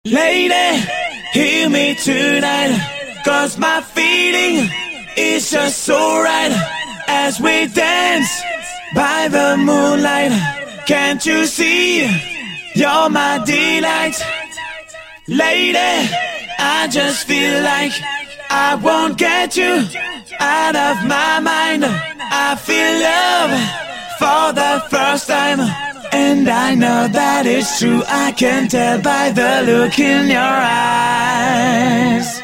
Lady, hear me tonight, 'cause my feeling is just so right. As we dance by the moonlight, can't you see, you're my delight. Lady, I just feel like I won't get you out of my mind. I feel love for the first time, and I know that it's true. I can tell by the look in your eyes.